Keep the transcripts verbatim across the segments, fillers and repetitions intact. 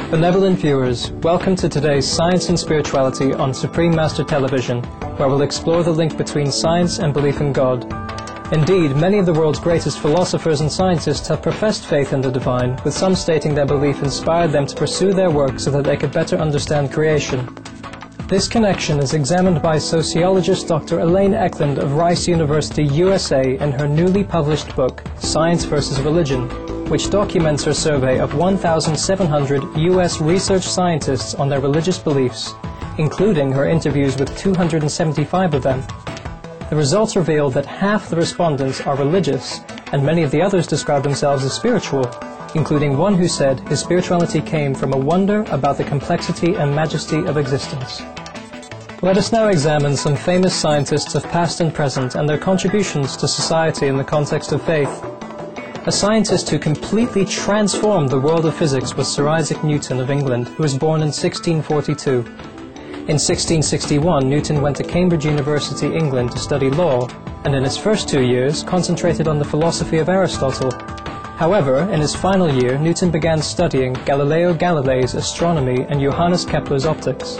Benevolent viewers, welcome to today's Science and Spirituality on Supreme Master Television, where we'll explore the link between science and belief in God. Indeed, many of the world's greatest philosophers and scientists have professed faith in the divine, with some stating their belief inspired them to pursue their work so that they could better understand creation. This connection is examined by sociologist Doctor Elaine Eklund of Rice University, U S A, in her newly published book, Science versus Religion, which documents her survey of one thousand seven hundred U S research scientists on their religious beliefs, including her interviews with two hundred seventy-five of them. The results revealed that half the respondents are religious, and many of the others describe themselves as spiritual, including one who said his spirituality came from a wonder about the complexity and majesty of existence. Let us now examine some famous scientists of past and present and their contributions to society in the context of faith. A scientist who completely transformed the world of physics was Sir Isaac Newton of England, who was born in sixteen forty-two. In sixteen sixty-one, Newton went to Cambridge University, England, to study law, and in his first two years concentrated on the philosophy of Aristotle. However, in his final year, Newton began studying Galileo Galilei's astronomy and Johannes Kepler's optics.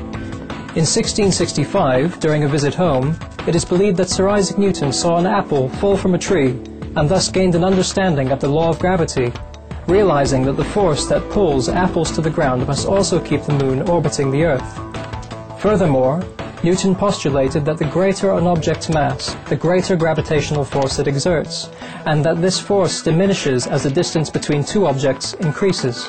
In sixteen sixty-five, during a visit home, it is believed that Sir Isaac Newton saw an apple fall from a tree, and thus gained an understanding of the law of gravity, realizing that the force that pulls apples to the ground must also keep the moon orbiting the Earth. Furthermore, Newton postulated that the greater an object's mass, the greater gravitational force it exerts, and that this force diminishes as the distance between two objects increases.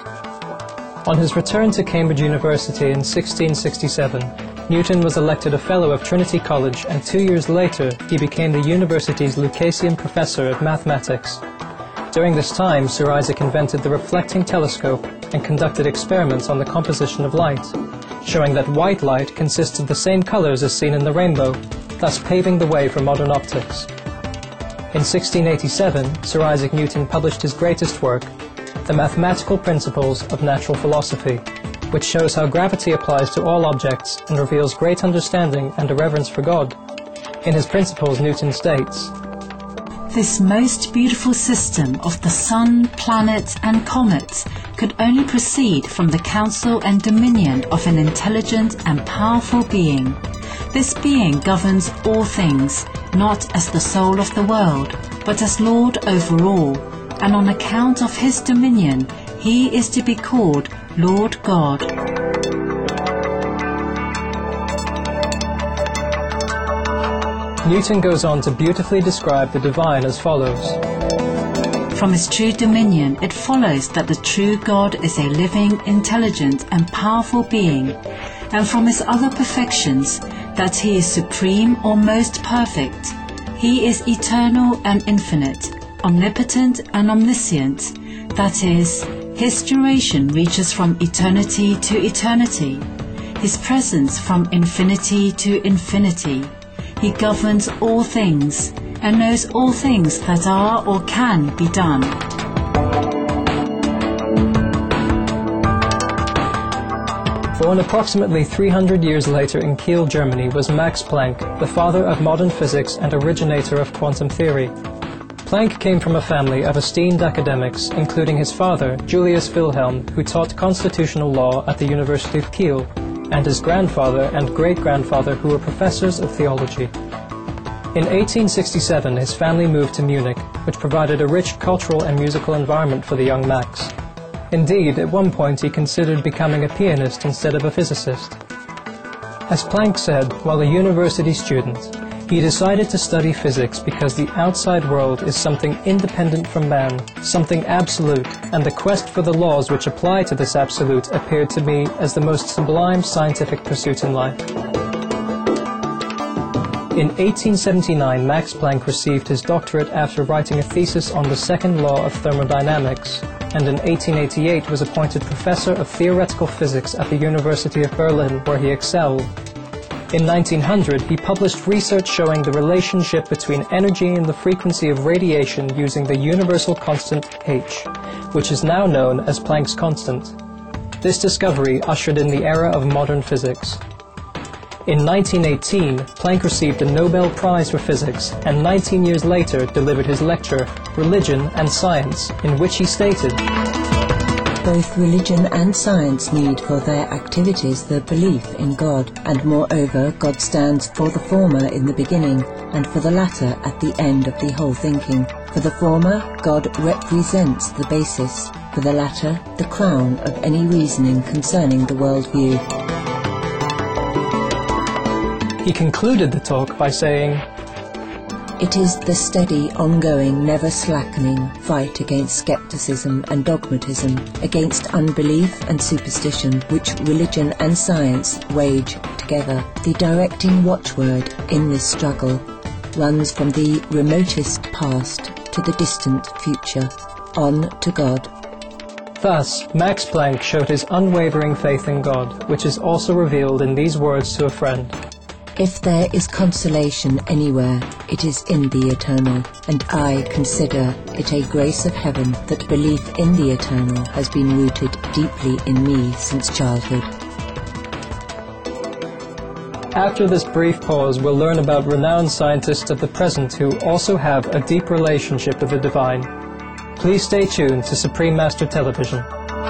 On his return to Cambridge University in sixteen sixty-seven, Newton was elected a Fellow of Trinity College, and two years later he became the university's Lucasian Professor of Mathematics. During this time, Sir Isaac invented the reflecting telescope and conducted experiments on the composition of light, showing that white light consists of the same colors as seen in the rainbow, thus paving the way for modern optics. In sixteen eighty-seven, Sir Isaac Newton published his greatest work, The Mathematical Principles of Natural Philosophy, which shows how gravity applies to all objects and reveals great understanding and a reverence for God. In his Principles, Newton states, "This most beautiful system of the sun, planets and comets could only proceed from the counsel and dominion of an intelligent and powerful being. This being governs all things, not as the soul of the world, but as Lord over all, and on account of his dominion, he is to be called Lord God." Newton goes on to beautifully describe the divine as follows. "From his true dominion, it follows that the true God is a living, intelligent and powerful being, and from his other perfections, that he is supreme or most perfect. He is eternal and infinite, omnipotent and omniscient, that is, his duration reaches from eternity to eternity, his presence from infinity to infinity. He governs all things, and knows all things that are or can be done." Born approximately three hundred years later in Kiel, Germany, was Max Planck, the father of modern physics and originator of quantum theory. Planck came from a family of esteemed academics, including his father, Julius Wilhelm, who taught constitutional law at the University of Kiel, and his grandfather and great-grandfather, who were professors of theology. In eighteen sixty-seven, his family moved to Munich, which provided a rich cultural and musical environment for the young Max. Indeed, at one point he considered becoming a pianist instead of a physicist. As Planck said, while a university student, he decided to study physics because the outside world is something independent from man, something absolute, and the quest for the laws which apply to this absolute appeared to me as the most sublime scientific pursuit in life. In eighteen seventy-nine, Max Planck received his doctorate after writing a thesis on the second law of thermodynamics, and in eighteen eighty-eight was appointed professor of theoretical physics at the University of Berlin, where he excelled. In nineteen hundred, he published research showing the relationship between energy and the frequency of radiation using the universal constant H, which is now known as Planck's constant. This discovery ushered in the era of modern physics. In nineteen eighteen, Planck received the Nobel Prize for Physics, and nineteen years later delivered his lecture, Religion and Science, in which he stated, Both religion and science need for their activities the belief in God, and moreover God stands for the former in the beginning, and for the latter at the end of the whole thinking. For the former, God represents the basis, for the latter, the crown of any reasoning concerning the worldview. He concluded the talk by saying, "It is the steady, ongoing, never slackening fight against skepticism and dogmatism, against unbelief and superstition, which religion and science wage together. The directing watchword in this struggle runs from the remotest past to the distant future, on to God." Thus, Max Planck showed his unwavering faith in God, which is also revealed in these words to a friend. "If there is consolation anywhere, it is in the eternal, and I consider it a grace of heaven that belief in the eternal has been rooted deeply in me since childhood." After this brief pause, we'll learn about renowned scientists of the present who also have a deep relationship with the divine. Please stay tuned to Supreme Master Television.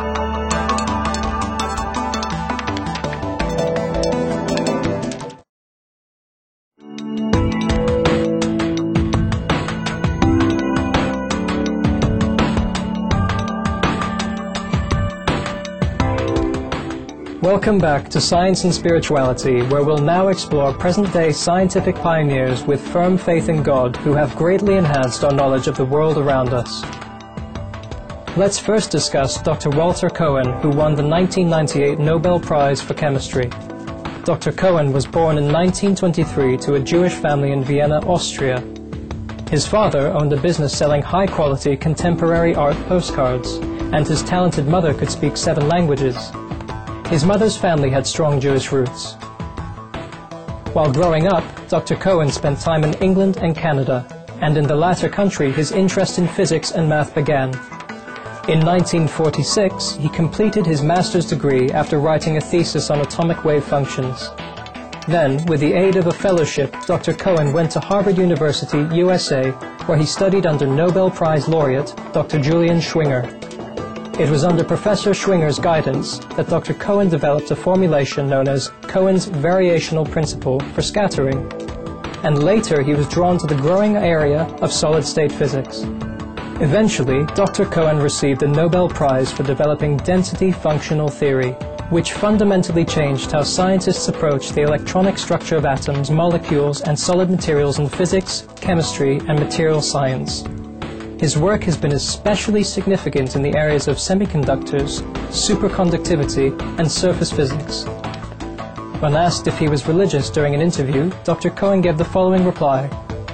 Welcome back to Science and Spirituality, where we'll now explore present-day scientific pioneers with firm faith in God who have greatly enhanced our knowledge of the world around us. Let's first discuss Doctor Walter Cohen, who won the nineteen ninety-eight Nobel Prize for Chemistry. Doctor Cohen was born in nineteen twenty-three to a Jewish family in Vienna, Austria. His father owned a business selling high-quality contemporary art postcards, and his talented mother could speak seven languages. His mother's family had strong Jewish roots. While growing up, Doctor Cohen spent time in England and Canada, and in the latter country his interest in physics and math began. In nineteen forty-six, he completed his master's degree after writing a thesis on atomic wave functions. Then, with the aid of a fellowship, Doctor Cohen went to Harvard University, U S A, where he studied under Nobel Prize laureate Doctor Julian Schwinger. It was under Professor Schwinger's guidance that Doctor Cohen developed a formulation known as Cohen's variational principle for scattering, and later he was drawn to the growing area of solid-state physics. Eventually, Doctor Cohen received the Nobel Prize for developing density functional theory, which fundamentally changed how scientists approach the electronic structure of atoms, molecules, and solid materials in physics, chemistry, and material science. His work has been especially significant in the areas of semiconductors, superconductivity, and surface physics. When asked if he was religious during an interview, Doctor Cohen gave the following reply.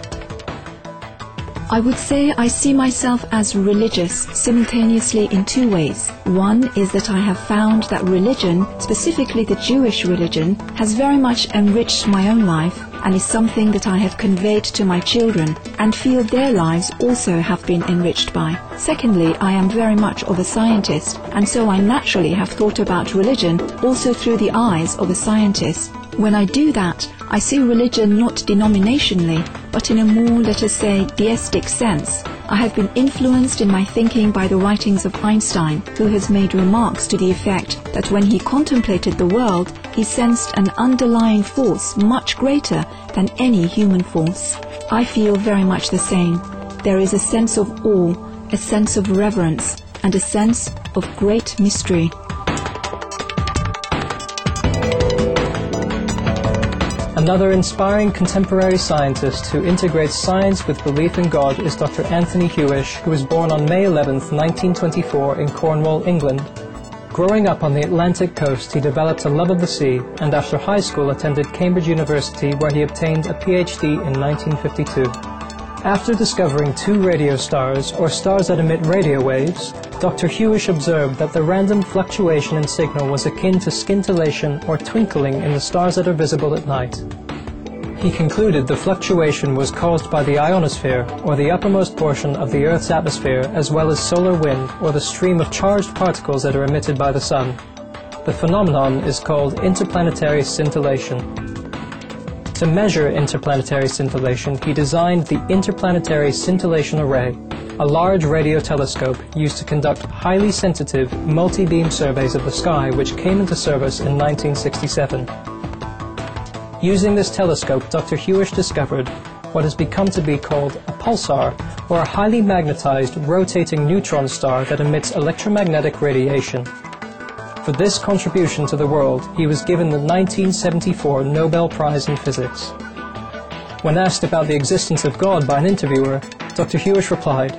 I would say I see myself as religious simultaneously in two ways. One is that I have found that religion, specifically the Jewish religion, has very much enriched my own life and is something that I have conveyed to my children and feel their lives also have been enriched by. Secondly, I am very much of a scientist, and so I naturally have thought about religion also through the eyes of a scientist. When I do that, I see religion not denominationally, but in a more, let us say, deistic sense. I have been influenced in my thinking by the writings of Einstein, who has made remarks to the effect that when he contemplated the world, he sensed an underlying force much greater than any human force. I feel very much the same. There is a sense of awe, a sense of reverence, and a sense of great mystery. Another inspiring contemporary scientist who integrates science with belief in God is Doctor Anthony Hewish, who was born on May eleventh, nineteen twenty-four in Cornwall, England. Growing up on the Atlantic coast, he developed a love of the sea, and after high school attended Cambridge University, where he obtained a P H D in nineteen fifty-two. After discovering two radio stars, or stars that emit radio waves, Doctor Hewish observed that the random fluctuation in signal was akin to scintillation or twinkling in the stars that are visible at night. He concluded the fluctuation was caused by the ionosphere, or the uppermost portion of the Earth's atmosphere, as well as solar wind, or the stream of charged particles that are emitted by the Sun. The phenomenon is called interplanetary scintillation. To measure interplanetary scintillation, he designed the Interplanetary Scintillation Array. a large radio telescope used to conduct highly sensitive multi-beam surveys of the sky, which came into service in nineteen sixty-seven. Using this telescope, Doctor Hewish discovered what has become to be called a pulsar, or a highly magnetized rotating neutron star that emits electromagnetic radiation. For this contribution to the world, he was given the nineteen seventy-four Nobel Prize in Physics. When asked about the existence of God by an interviewer, Doctor Hewish replied,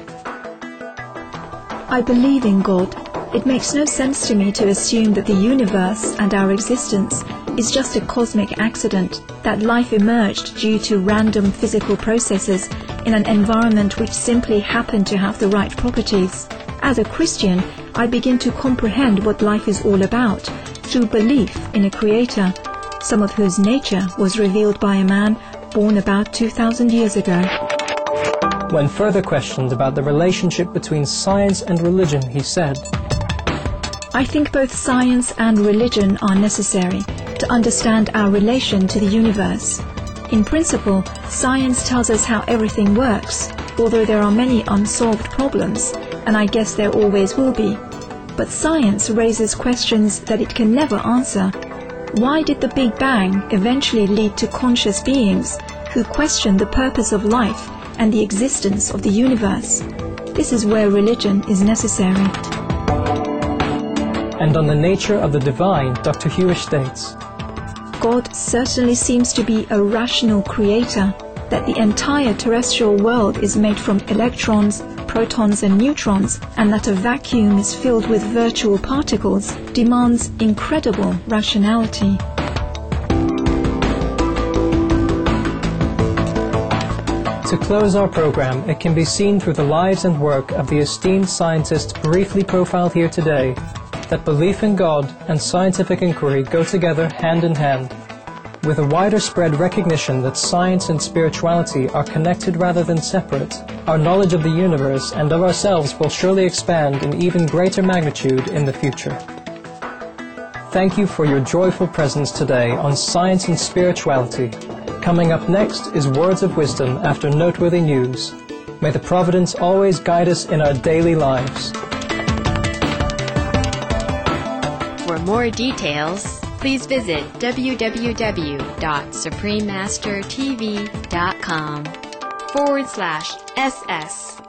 I believe in God. It makes no sense to me to assume that the universe and our existence is just a cosmic accident, that life emerged due to random physical processes in an environment which simply happened to have the right properties. As a Christian, I begin to comprehend what life is all about through belief in a creator, some of whose nature was revealed by a man born about two thousand years ago. When further questioned about the relationship between science and religion, he said, I think both science and religion are necessary to understand our relation to the universe. In principle, science tells us how everything works, although there are many unsolved problems, and I guess there always will be. But science raises questions that it can never answer. Why did the Big Bang eventually lead to conscious beings who question the purpose of life and the existence of the universe? This is where religion is necessary. And on the nature of the divine, Doctor Hewish states, God certainly seems to be a rational creator, that the entire terrestrial world is made from electrons, protons and neutrons, and that a vacuum is filled with virtual particles, demands incredible rationality. To close our program, it can be seen through the lives and work of the esteemed scientists briefly profiled here today that belief in God and scientific inquiry go together hand in hand. With a wider spread recognition that science and spirituality are connected rather than separate, our knowledge of the universe and of ourselves will surely expand in even greater magnitude in the future. Thank you for your joyful presence today on Science and Spirituality. Coming up next is Words of Wisdom after noteworthy news. May the Providence always guide us in our daily lives. For more details, please visit w w w dot supreme master t v dot com forward slash S S.